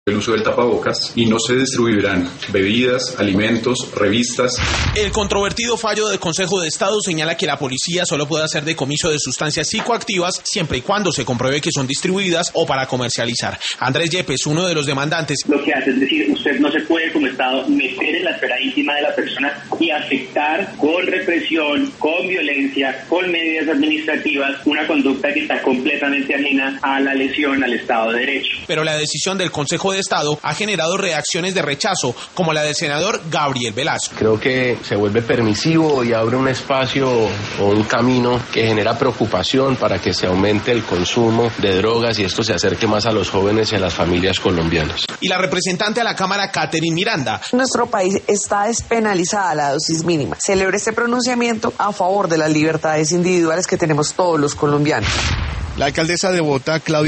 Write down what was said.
el uso del tapabocas y no se distribuirán bebidas, alimentos, revistas. El controvertido fallo del Consejo de Estado señala que la policía solo puede hacer decomiso de sustancias psicoactivas siempre y cuando se compruebe que son distribuidas o para comercializar. Andrés Yepes, uno de los demandantes. Lo que hace es decir, usted no se puede como Estado meter en la esfera íntima de la persona y afectar con represión, con violencia, con medidas administrativas, una conducta que está completamente ajena a la lesión al Estado de Derecho. Pero la decisión del Consejo de Estado ha generado reacciones de rechazo, como la del senador Gabriel Velasco. Creo que se vuelve permisivo y abre un espacio o un camino que genera preocupación para que se aumente el consumo de drogas y esto se acerque más a los jóvenes y a las familias colombianas. Y la representante a la Cámara, Catherine Miranda. Nuestro país está despenalizada la dosis mínima. Celebra este pronunciamiento a favor de las libertades individuales que tenemos todos los colombianos. La alcaldesa de Bogotá, Claudia